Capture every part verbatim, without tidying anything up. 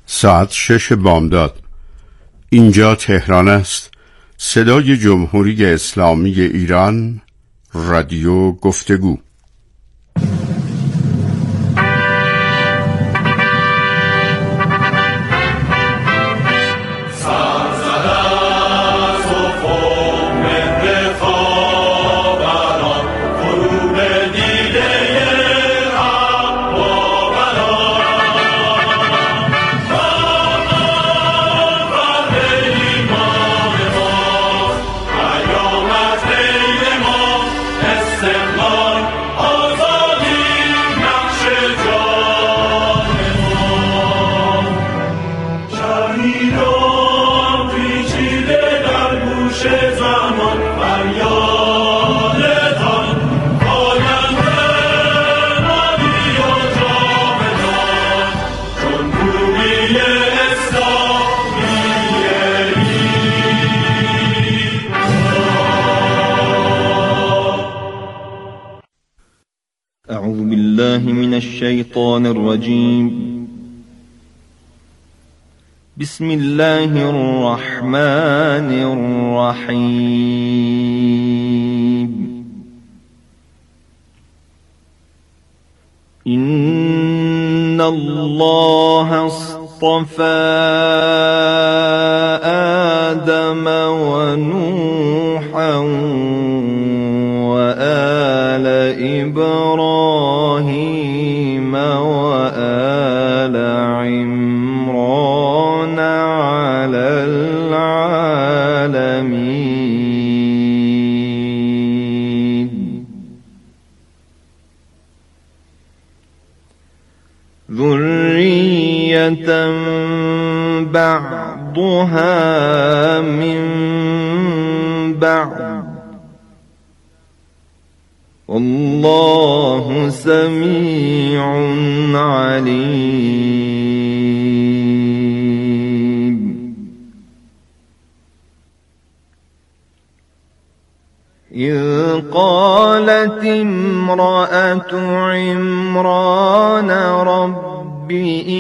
ساعت شش بامداد. اینجا تهران است. صدای جمهوری اسلامی ایران، رادیو گفتگو. أعوذ بالله من الشيطان الرجيم. بسم الله الرحمن الرحيم. إن الله اصطفى آدم ونوحا وآل إبراهيم وآل عمران على العالمين. ذرية بعضها من بعض والله سميع عليم. إذ قالت امرأة عمران رب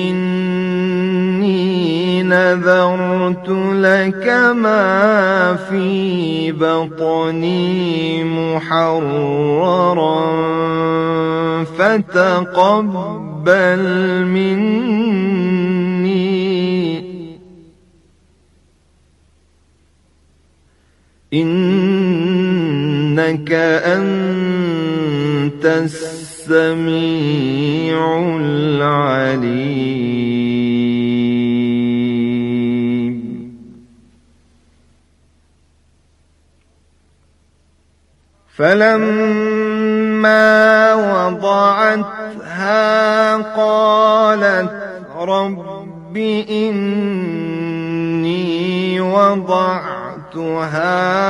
إني نذرت لك ما في بطني محررا فتقبل مني إنك أنت السميع العليم. فلما وضعتها قالت رب إني وضعتها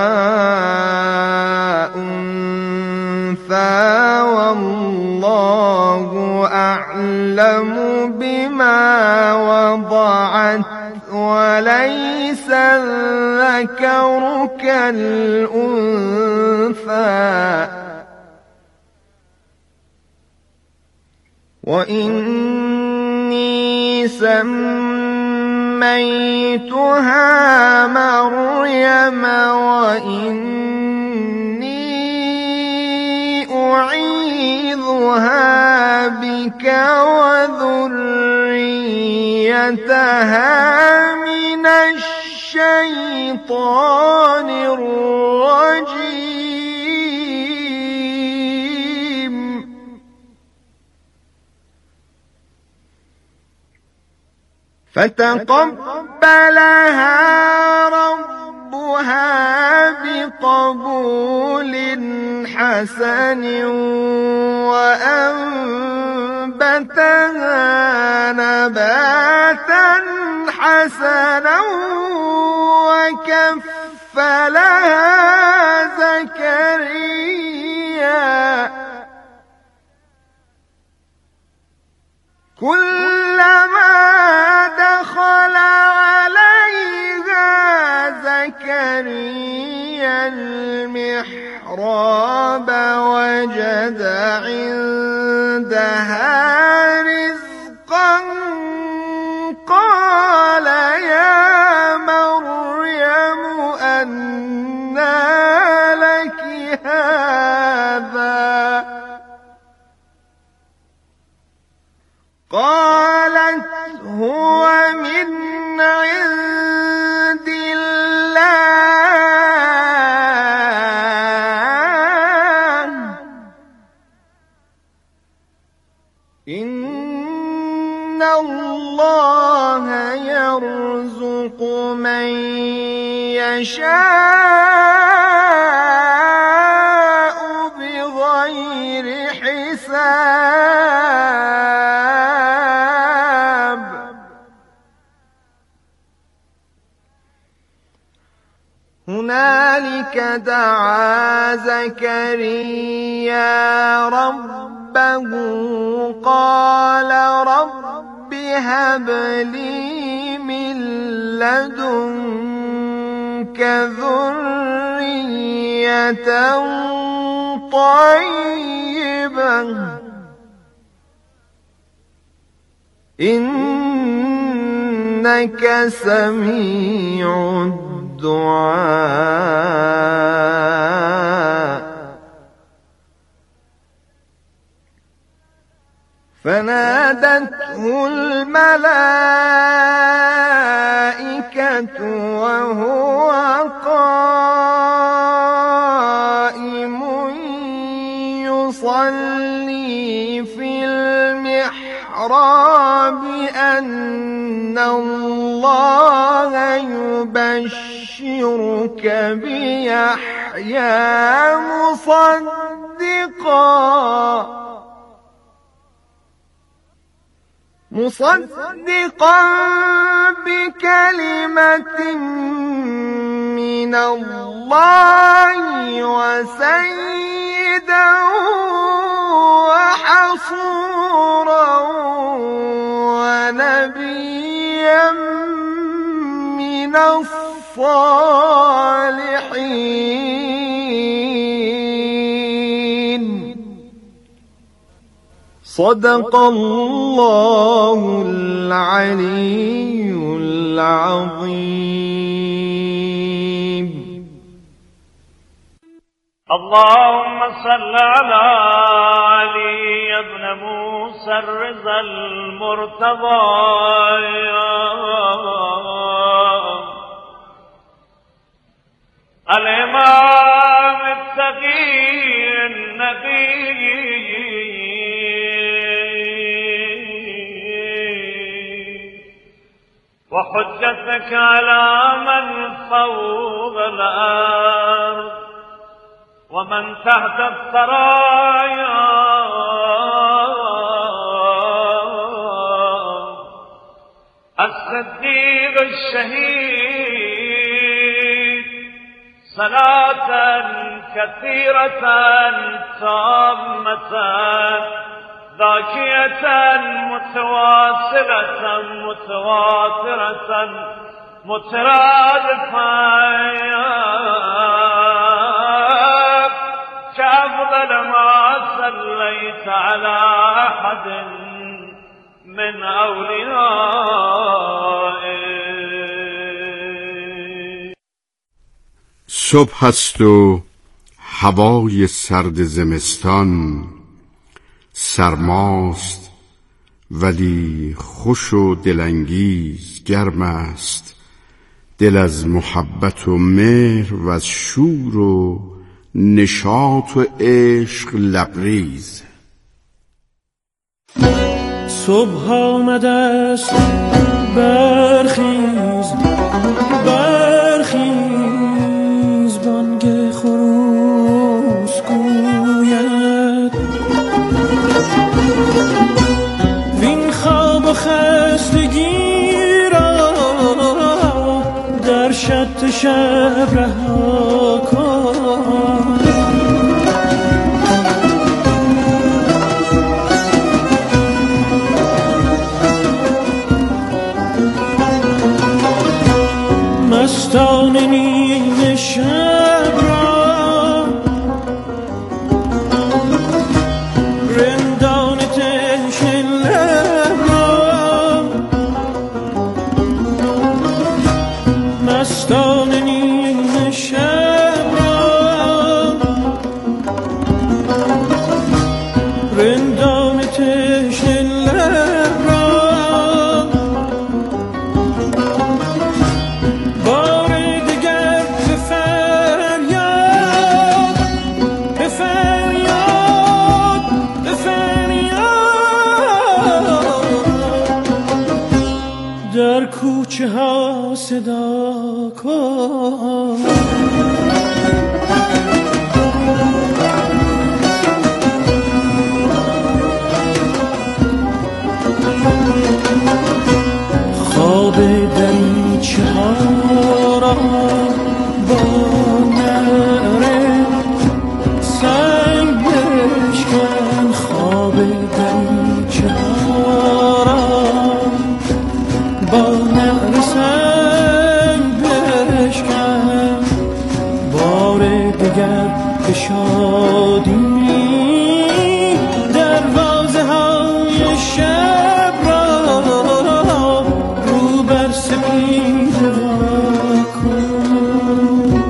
أنثى والله أعلم بما وضعت وليس الذكر كالأنثى وإني سميتها مريم وإني أعيذها بك وذريتها من الشيطان الرجيم. فتقبلها ربها بقبول حسن وأنبتها نباتا حسنا وكفلها زكريا كلما دخل عليها زكريا المحراب وجد عندها رزقا قال قالت هو من عند الله إن الله يرزق من يشاء بغير حساب. هنالك دعا زكريا ربه قال رب هب لي من لدنك ذرية طيبة إنك سميع الدعاء. فنادته الملائكة وهو قائم يصلي في المحراب أن الله يبشرك بيحيى مصدقا مصدقا بكلمة من الله وسيدا وحصورا ونبيا من الصالحين. صدق الله العلي العظيم. اللهم صل على علي بن موسى الرضا المرتضى الإمام التقي النبي وحجتك على من فوق الأرض ومن تحت الثرايا الصديق الشهيد صلاة كثيرة تامة ذاكية متواصلة متواترة مترادفة كأفضل ما صليت على أحد من أوليائك. صبح است و هوای سرد زمستان، سرماست ولی خوش و دلانگیز گرم است، دل از محبت و مهر و از شور و نشاط و عشق لبریز. صبح آمده است برخیز برخیز بانگ خروس گوید وین خواب و خستگی را در شط شب رها کن. مستان نیمه شب را رندان تشنه لب را مستان نیمه شب کوچه ها صدا کن. خواب دریچه ها را با نعره سنگ بشکن. خواب دریچه ها را با نعره سنگ بشکن. بار دیگر به شادی دروازه های شب را رو بر سپیده وا کن.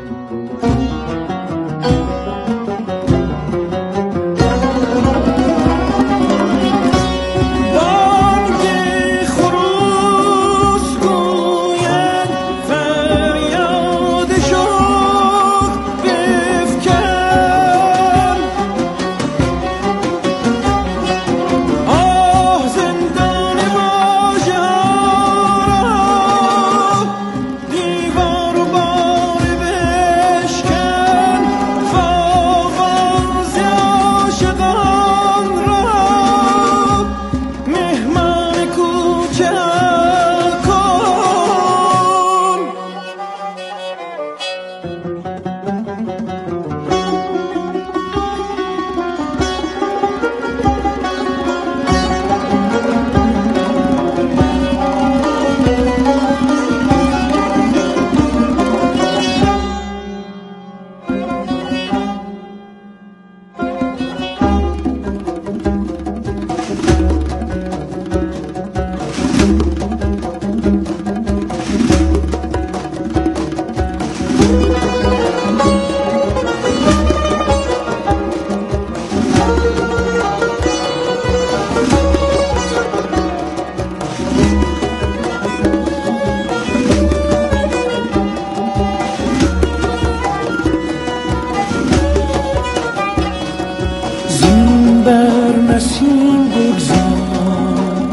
نسیم بگذار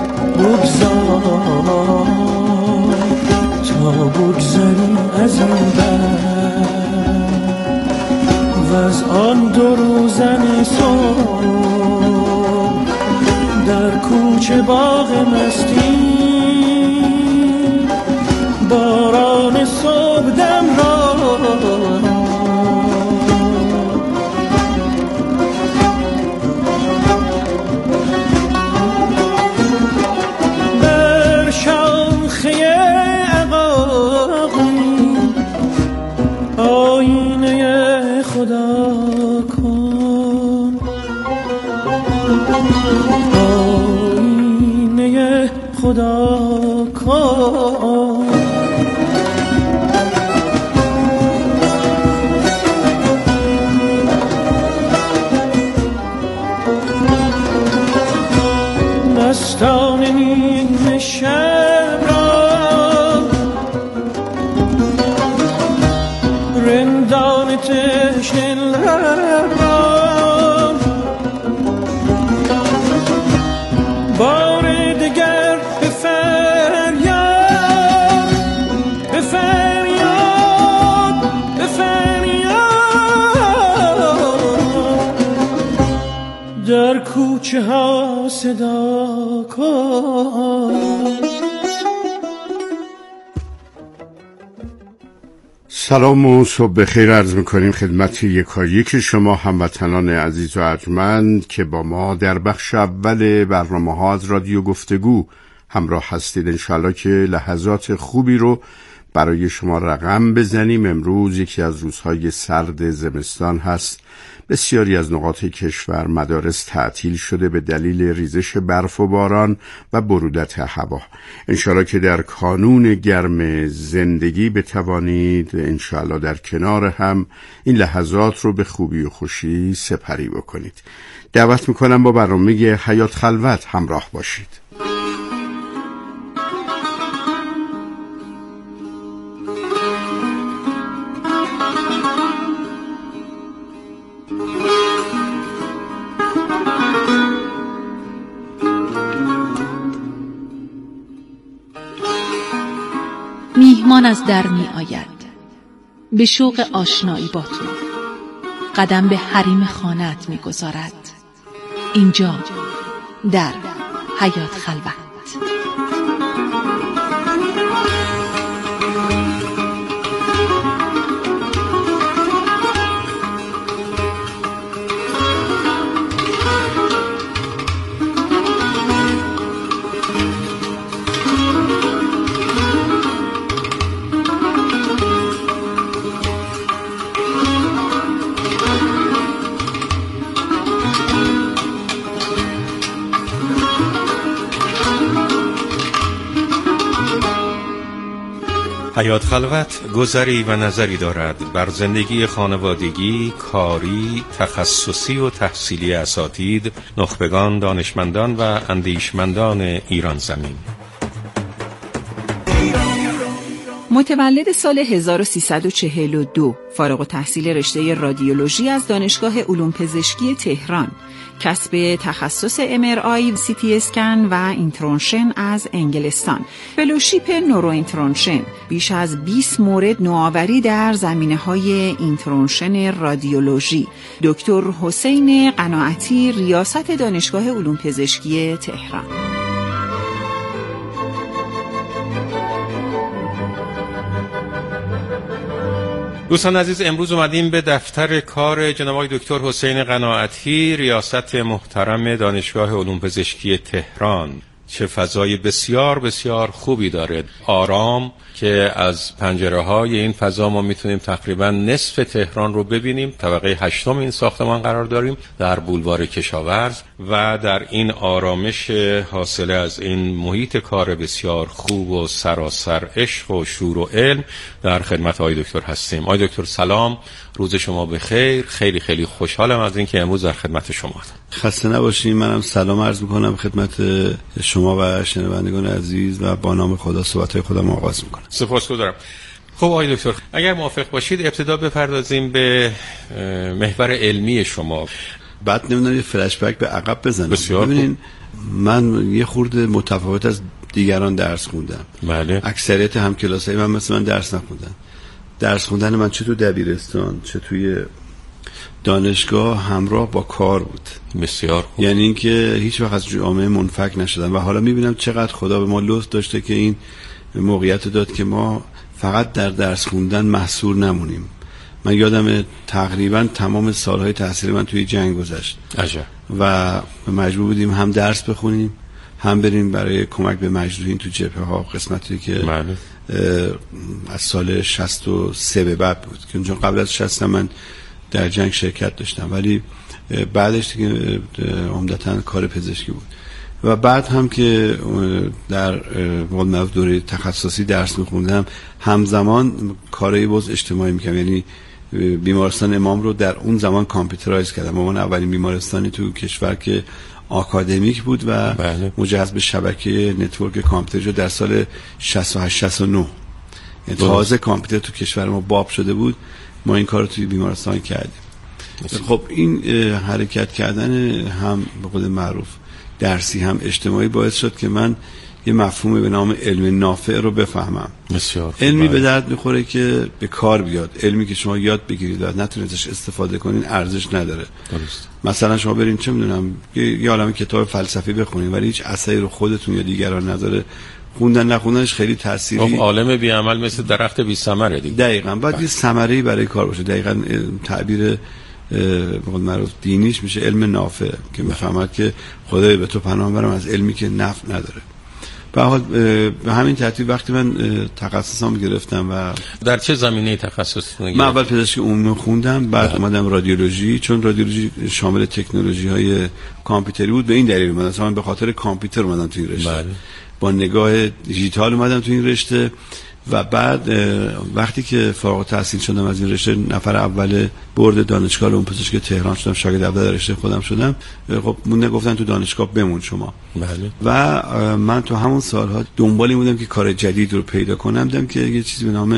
بگذار تا بگذاری از این بر و از آن دو روزن صبح در کوچه باغ مستی باران صبح دم را خدا کن. آینه خدا کن. مستان نیم شب را رندان تشنه لب را بار دیگر به فریاد به فریاد به فریاد در کوچه ها صدا کن. سلام و صبح بخیر عرض میکنیم خدمت یکایک شما هموطنان عزیز و ارجمند که با ما در بخش اول برنامه ها از رادیو گفتگو همراه هستید. انشالله که لحظات خوبی رو برای شما رقم بزنیم. امروز یکی از روزهای سرد زمستان هست. بسیاری از نقاط کشور مدارس تعطیل شده به دلیل ریزش برف و باران و برودت هوا. انشالله که در کانون گرم زندگی بتوانید انشالله در کنار هم این لحظات رو به خوبی و خوشی سپری بکنید. دعوت میکنم با برنامه حیات خلوت همراه باشید. میهمان از در می آید، به شوق آشنایی با تو قدم به حریم خانه‌ات می گذارد. اینجا در حیات خلوت. حیات خلوت گذری و نظری دارد بر زندگی خانوادگی، کاری، تخصصی و تحصیلی اساتید، نخبگان، دانشمندان و اندیشمندان ایران زمین. متولد سال هزار و سیصد و چهل و دو، فارغ التحصیل رشته رادیولوژی از دانشگاه علوم پزشکی تهران، کسب تخصص ام ار آی، سی تی اسکن و اینترونشن از انگلستان، فلوشیپ نورو اینترونشن، بیش از بیست مورد نوآوری در زمینه‌های اینترونشن رادیولوژی، دکتر حسین قناعتی، ریاست دانشگاه علوم پزشکی تهران. دوستان عزیز، امروز اومدیم به دفتر کار جناب آقای دکتر حسین قناعتی، ریاست محترم دانشگاه علوم پزشکی تهران. چه فضای بسیار بسیار خوبی داره، آرام، که از پنجره های این فضا ما میتونیم تقریبا نصف تهران رو ببینیم. طبقه هشتم این ساختمان قرار داریم در بولوار کشاورز و در این آرامش حاصله از این محیط کار بسیار خوب و سراسر عشق و شور و علم در خدمت آقای دکتر هستیم. آقای دکتر سلام، روز شما بخیر. خیلی خیلی خوشحالم از اینکه امروز در خدمت شما هستم. خسته نباشید. منم سلام عرض میکنم خدمت شما و شنوندگان عزیز و با نام خدا صحبت‌های خودم آغاز میکنم. سپاسگزارم. خب آقای دکتر، اگر موافق باشید ابتدا بپردازیم به محور علمی شما. بعد نمیدونم یه فلش بک به عقب بزنم. بسیار. ببینین، من یه خورده متفاوت از دیگران درس خوندم. بله. اکثریت همکلاسای من مثل من درس نخوندن. درس خوندن من چه تو دبیرستان چه توی دانشگاه همراه با کار بود. بسیار خوب. یعنی اینکه هیچ وقت از جامعه منفک نشدم و حالا میبینم چقدر خدا به ما لطف داشته که این موقعیت داد که ما فقط در درس خوندن محصور نمونیم. من یادم تقریبا تمام سالهای تحصیل من توی جنگ گذشت. عجب. و مجبور بودیم هم درس بخونیم هم بریم برای کمک به مجروحین تو جبهه ها، قسمتی که معنی. از سال شصت و سه به بعد بود که اونجا قبل از شصت من در جنگ شرکت داشتم، ولی بعدش دیگه عمدتاً کار پزشکی بود. و بعد هم که در دوره تخصصی درس میخوندم همزمان کارهای باز اجتماعی میکنم، یعنی بیمارستان امام رو در اون زمان کامپیوترایز کردم. اون اولین بیمارستانی تو کشور که آکادمیک بود و بله. مجهز به شبکه نتورک کامپیوتر در سال شصت و هشت شصت و نه، یعنی تازه کامپیوتر تو کشور ما باب شده بود. ما این کار رو توی بیمارستان کردیم. خب این حرکت کردن هم به قول معروف درسی هم اجتماعی باعث شد که من یه مفهومی به نام علم نافع رو بفهمم. بسیار علمی به درد میخوره که به کار بیاد. علمی که شما یاد بگیرید و نتونید ازش استفاده کنین ارزش نداره. درست. مثلا شما برین چه میدونم یه عالمه کتاب فلسفی بخونید ولی هیچ اثری رو خودتون یا دیگران نداره، خوندن نخوندنش خیلی تأثیری. خب عالم بی عمل مثل درخت بی ثمره دیگه. دقیقاً. بعد یه ثمره‌ای برای کار باشه. دقیقاً تعبیر به قول معروف دینیش میشه علم نافع که میفهمد که خدای به تو پناه برم از علمی که نفع نداره. به حال به همین ترتیب وقتی من تخصصم گرفتم و در چه زمینه تخصصتون گرفتید؟ من اول پزشکی عمومی خوندم، بعد اومدم رادیولوژی، چون رادیولوژی شامل تکنولوژی های کامپیوتری بود. به این دلیل اومدم مثلا به خاطر کامپیوتر اومدم تو این رشته. بله. با نگاه دیجیتال اومدم تو این رشته و بعد وقتی که فارغ التحصیل شدم از این رشته، نفر اول بورد دانشگاه علوم پزشکی تهران شدم، شاگرد اول در رشته خودم شدم. خب مون گفتن تو دانشگاه بمون شما. بله. و من تو همون سالها دنبال این بودم که کار جدید رو پیدا کنم. دیدم که یه چیزی به نام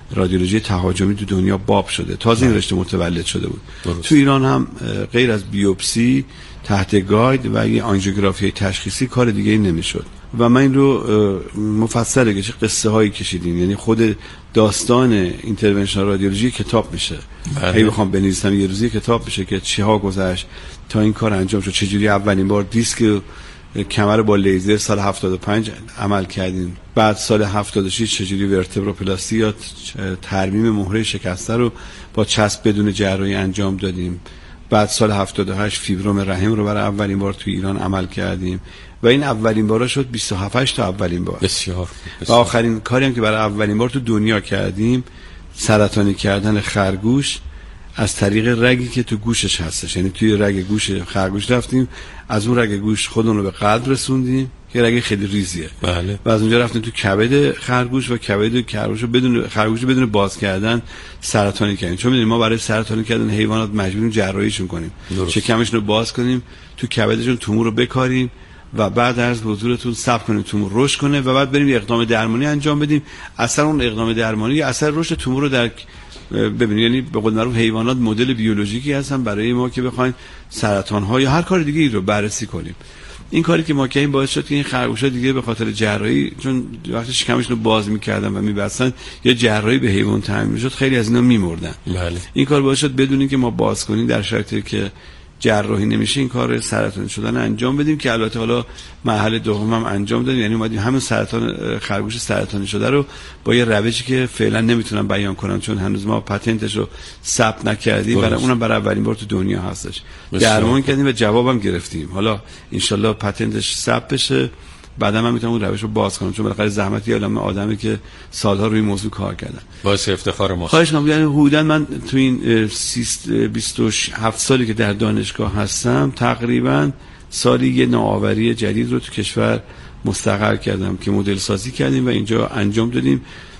رادیولوژی تهاجمی تو دنیا باب شده، تازه این رشته متولد شده بود. درست. تو ایران هم غیر از بیوپسی تحت گاید و یه آنژیوگرافی تشخیصی کار دیگه ای نمیشد و من این رو مفصل که چه قصه هایی کشیدیم، یعنی خود داستان اینترونشنال رادیولوژی کتاب میشه. اگه بخوام بنویسم یه روزی کتاب میشه که چی ها گذشت تا این کار انجام شد، چجوری اولین بار دیسک کمر با لیزر سال هفتاد و پنج عمل کردیم، بعد سال هفتاد و شش چجوری ورتبروپلاستی یا ترمیم مهره شکسته رو با چسب بدون جراحی انجام دادیم، بعد سال هفتاد و هشت فیبروم رحم رو برای اولین بار تو ایران عمل کردیم و این اولین بارا شد بیست و هفت تا اولین بار. بسیار, بسیار. و آخرین کاری هم که برای اولین بار تو دنیا کردیم سرطانی کردن خرگوش از طریق رگی که تو گوشش هستش، یعنی توی رگ گوش خرگوش رفتیم، از اون رگ گوش خودمون رو به قلب رسوندیم که رگ خیلی ریزیه. بله. و از اونجا رفتیم تو کبد خرگوش و کبد خرگوش رو بدون خرگوش رو بدون باز کردن سرطانی کردیم، چون می‌دونیم ما برای سرطانی کردن حیوانات مجبوریم جراحیشون کنیم، شکمشون رو باز کنیم، تو کبدشون تومور رو بکاریم و بعد از حضورتون صبر کنیم تومور رشد کنه و بعد بریم اقدام درمانی انجام بدیم. اثر اون اقدام درمانی اثر رشد تومور رو در ببینید، یعنی به قول معروف حیوانات مدل بیولوژیکی هستن برای ما که بخوایم سرطان ها یا هر کار دیگه ای رو بررسی کنیم. این کاری که ما کردیم باعث شد که این خرگوشا دیگه به خاطر جراحی، چون وقتی شکمشون رو باز می‌کردن و می‌بستن یا جراحی به حیوان تعمیم می‌شد، خیلی از اینا می‌مردن. بله. این کار باعث شد بدونیم که ما باز کنیم در شرایطی که جراحی نمیشه این کار سرطانی شدن انجام بدیم، که البته حالا مرحله دوم هم انجام دادیم، یعنی اومدیم همون سرطان خرگوش سرطانی شده رو با یه روشی که فعلا نمیتونم بیان کنم چون هنوز ما پتنتش رو ثبت نکردیم، برای اونم برای اولین بار تو دنیا هستش، درمان کردیم و جوابم گرفتیم. حالا انشالله پتنتش ثبت بشه، بعدا من میتونم اون روش رو باز کنم، چون بالاخره زحمتی علم آدمی که سالها روی موضوع کار کردن. باعث افتخار ما. خواهش می‌کنم. یعنی حدوداً من تو این بیست و هفت سالی که در دانشگاه هستم تقریباً سالی یه نوآوری جدید رو تو کشور مستقر کردم که مدل سازی کردیم و اینجا انجام دادیم.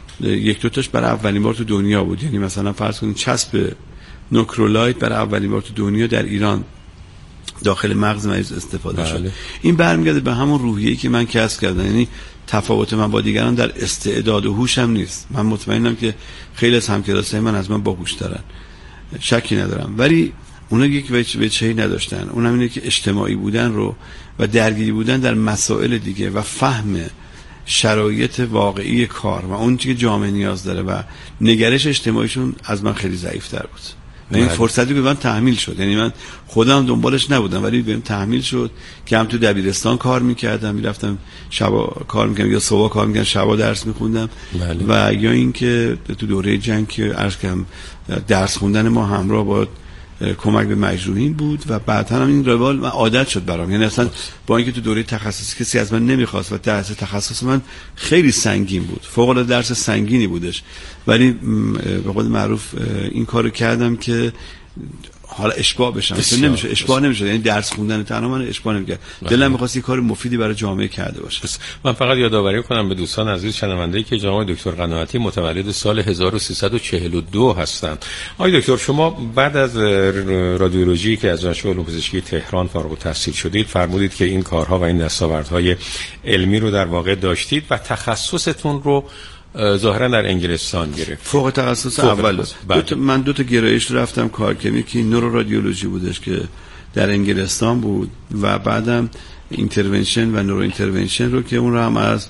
یک دو تاش برای اولین بار تو دنیا بود، یعنی مثلا فرض کنید چسب نوکرولایت برای اولین بار تو دنیا در ایران داخل مغز مریض استفاده بله. شد. این برمیگرده به همون روحیه‌ای که من کسب کردم، یعنی تفاوت من با دیگران در استعداد و هوشم نیست. من مطمئنم که خیلی از همکلاسای من از من باهوش‌ترن، شکی ندارم، ولی اونا یک وجهی نداشتن، اونم اینه که اجتماعی بودن رو و درگیری بودن در مسائل دیگه و فهم شرایط واقعی کار و اون چیزی که جامعه نیاز داره و نگرش اجتماعیشون از من خیلی ضعیف‌تر بود. و این فرصتی به من تحمیل شد، یعنی من خودم دنبالش نبودم ولی بهم تحمیل شد که هم تو دبیرستان کار میکردم، میرفتم شبا کار میکردم یا صبح کار میکردم، شبا درس میخوندم و یا اینکه تو دوره جنگ که عرض کردم درس خوندن ما همراه با کمک به مجروحین بود و بعدا هم این روال من عادت شد برام، یعنی اصلا با اینکه تو دوره تخصصی کسی از من نمیخواست و درس تخصص من خیلی سنگین بود، فوق العاده درس سنگینی بودش، ولی به قول معروف این کارو کردم که حالا اشباع بشم، چون نمیشه اشباع نمیشه، یعنی درس خوندن تنها من اشباع نمیکرد، دلم می‌خواست یه کار مفیدی برای جامعه کرده باشه. من فقط یادآوری کنم به دوستان عزیز شنونده‌ای که جناب دکتر قناعتی متولد سال هزار و سیصد و چهل و دو هستند. آقای دکتر، شما بعد از رادیولوژی که از دانشگاه علوم پزشکی تهران فارغ التحصیل شدید، فرمودید که این کارها و این دستاوردهای علمی رو در واقع داشتید و تخصصتون رو ظاهرا در انگلستان گرفت. فوق تخصص اول دو تا من دو تا گرایش رفتم کار کردم که نورو رادیولوژی بودش که در انگلستان بود و بعدم اینترونشن و نورو اینترونشن رو که اون رو هم از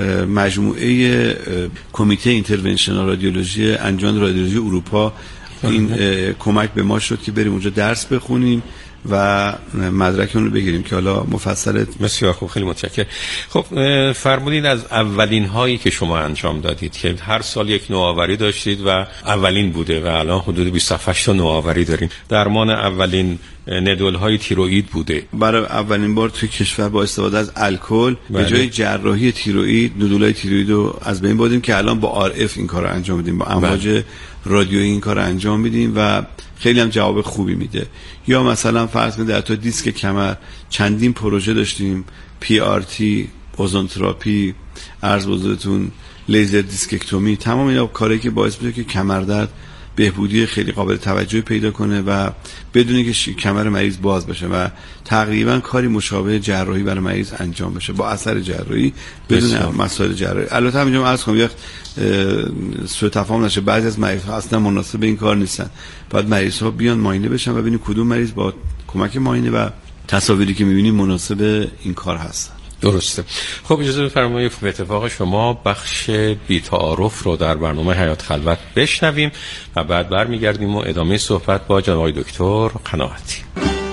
مجموعه کمیته اینترونشنال رادیولوژی انجمن رادیولوژی اروپا این کمک به ما شد که بریم اونجا درس بخونیم و مدرک اون رو بگیریم که حالا مفصل. بسیار خوب، خیلی متشکرم. خب فرمودید از اولین هایی که شما انجام دادید که هر سال یک نوآوری داشتید و اولین بوده و الان حدود بیست و هفت تا نوآوری داریم. درمان اولین ندول های تیروئید بوده. برای اولین بار توی کشور با استفاده از الکل به جای جراحی تیروئید ندول های تیروئید رو از بین بردیم که الان با آر اف این کارو انجام میدیم، با امواج رادیویی این کارو انجام میدیم و خیلی هم جواب خوبی میده. یا مثلا فرض کنید در تو دیسک کمر چندین پروژه داشتیم، پی آر تی، اوزون تراپی، عرض بزرگتون لیزر دیسککتومی، تمام اینا کاری که باعث میشه که کمر درد بهبودی خیلی قابل توجهی پیدا کنه و بدون اینکه کمر مریض باز بشه و تقریبا کاری مشابه جراحی برای مریض انجام بشه با اثر جراحی بدون مسائل جراحی. البته همینجا عرض کنم یک سوء تفاهم نشه، بعضی از مریض ها اصلا مناسب به این کار نیستن. باید مریض ها بیان معاینه بشن و ببینیم کدوم مریض با کمک معاینه و تصاویری که می‌بینیم مناسب این کار هستن. درسته. خب اجازه بفرمایید به اتفاق شما بخش بی تعارف رو در برنامه حیات خلوت بشنویم و بعد برمیگردیم و ادامه صحبت با جناب دکتر قناعتی.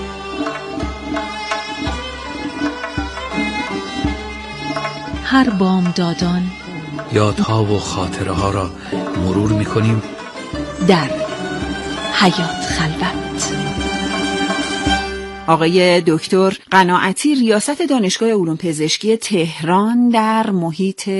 هر بامدادان یادها و خاطره ها را مرور می‌کنیم در حیات خلوت. آقای دکتر قناعتی ریاست دانشگاه علوم پزشکی تهران در محیط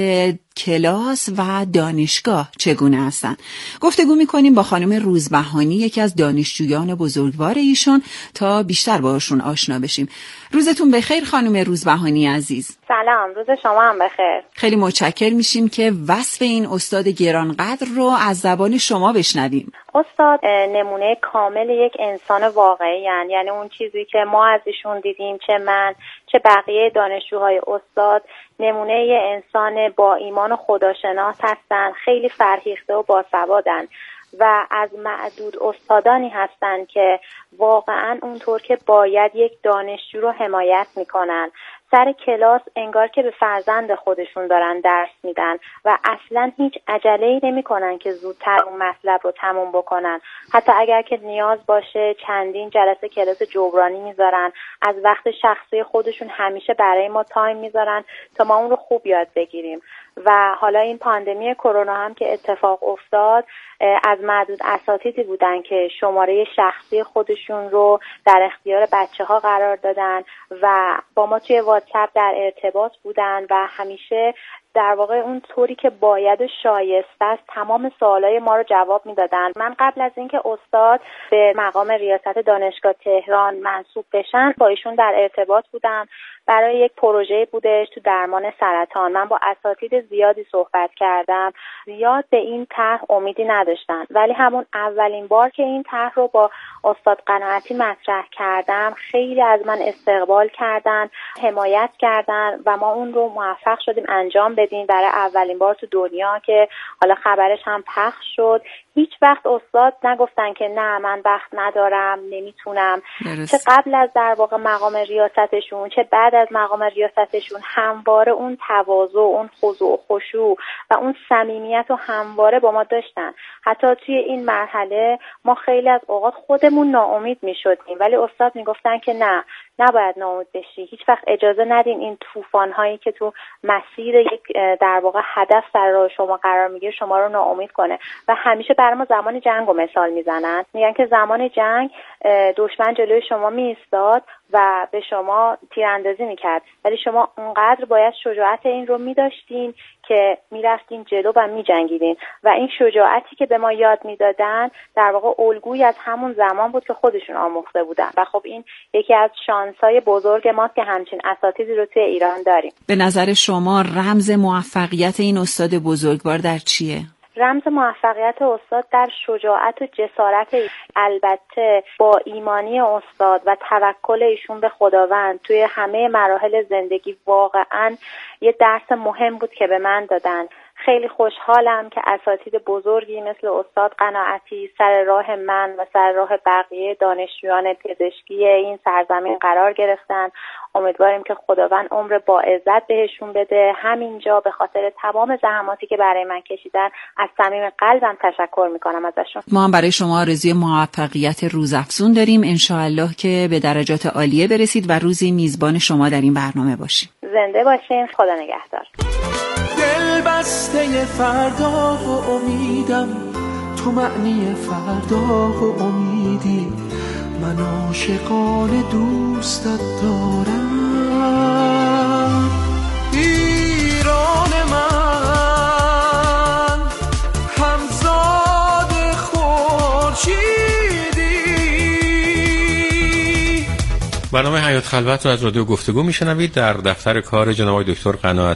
کلاس و دانشگاه چگونه هستند؟ گفتگو می‌کنیم با خانم روزبهانی، یکی از دانشجویان بزرگوار ایشون، تا بیشتر باهاشون آشنا بشیم. روزتون بخیر خانم روزبهانی عزیز. سلام، روز شما هم بخیر. خیلی متشکر میشیم که وصف این استاد گرانقدر رو از زبان شما بشنویم. استاد نمونه کامل یک انسان واقعی هستند، یعنی اون چیزی که ما از ایشون دیدیم، چه من چه بقیه دانشجوهای استاد، نمونه یه انسان با ایمان و خداشناس هستند، خیلی فرهیخته و باسوادن و از معدود استادانی هستند که واقعا اونطور که باید یک دانشجو رو حمایت میکنن. سر کلاس انگار که به فرزند خودشون دارن درس میدن و اصلا هیچ عجله‌ای نمی‌کنن که زودتر اون مطلب رو تموم بکنن. حتی اگر که نیاز باشه چندین جلسه کلاس جبرانی میذارن، از وقت شخصی خودشون همیشه برای ما تایم میذارن تا ما اون رو خوب یاد بگیریم. و حالا این پاندمی کرونا هم که اتفاق افتاد، از معدود اساتیدی بودن که شماره شخصی خودشون رو در اختیار بچه‌ها قرار دادن و با ما توی واتساپ در ارتباط بودن و همیشه در واقع اون طوری که باید و شایسته است تمام سوالای ما رو جواب میدادن. من قبل از اینکه استاد به مقام ریاست دانشگاه تهران منصوب بشن با ایشون در ارتباط بودم. برای یک پروژه بودش تو درمان سرطان. من با اساتید زیادی صحبت کردم، زیاد به این طرح امیدی نداشتن، ولی همون اولین بار که این طرح رو با استاد قناعتی مطرح کردم خیلی از من استقبال کردن، حمایت کردن و ما اون رو موفق شدیم انجام بدیم برای اولین بار تو دنیا که حالا خبرش هم پخش شد. هیچ وقت استاد نگفتن که نه من وقت ندارم نمیتونم. چه قبل از در واقع مقام ریاستشون چه بعد از مقام ریاستشون همواره اون تواضع، اون خضوع و خشوع و اون صمیمیت رو همواره با ما داشتن. حتی توی این مرحله ما خیلی از اوقات خودمون ناامید میشدیم، ولی استاد میگفتن که نه نباید ناامید بشی، هیچ وقت اجازه ندین این طوفان هایی که تو مسیر یک در واقع هدف سر راه شما قرار میگیره شما رو ناامید کنه. و همیشه برای ما زمان جنگ رو مثال میزنن، میگن که زمان جنگ دشمن جلوی شما میایستاد و به شما تیراندازی میکرد، ولی شما اونقدر باید شجاعت این رو میداشتین که میرفتین جلو و میجنگیدین و این شجاعتی که به ما یاد میدادن در واقع الگویی از همون زمان بود که خودشون آموخته بودن و خب این یکی از شانس‌های بزرگ ماست که همچین اساتیدی رو توی ایران داریم. به نظر شما رمز موفقیت این استاد بزرگوار در چیه؟ رمز موفقیت استاد در شجاعت و جسارت، البته با ایمانی استاد و توکل ایشون به خداوند توی همه مراحل زندگی واقعاً یه درس مهم بود که به من دادن. خیلی خوشحالم که اساتید بزرگی مثل استاد قناعتی سر راه من و سر راه بقیه دانشجویان پزشکی این سرزمین قرار گرفتن. امیدواریم که خداوند عمر با عزت بهشون بده. همینجا به خاطر تمام زحماتی که برای من کشیدن از صمیم قلبم تشکر میکنم ازشون. ما هم برای شما آرزوی موفقیت روزافزون داریم، انشاءالله که به درجات عالیه برسید و روزی میزبان شما در این برنامه باشیم. زنده باشین، خدا نگهدار. دل بسته فردا و امیدم، تو معنی فردا و امیدی، من عاشقان دوستت دارم. ایران من همزاد خورشیدی. برنامه حیات خلوت رو از رادیو گفتگو میشنوید. در دفتر کار جناب دکتر قناعتی